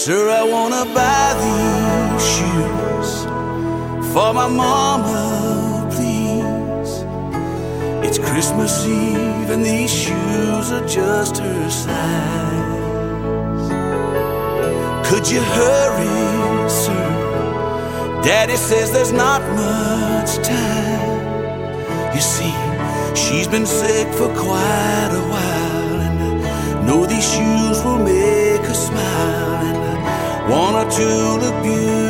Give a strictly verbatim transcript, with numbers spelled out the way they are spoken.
Sir, I wanna buy these shoes for my mama, please. It's Christmas Eve and these shoes are just her size. Could you hurry, sir? Daddy says there's not much time. You see, she's been sick for quite a while, and I know these shoes will make her smile, and I want her to look beautiful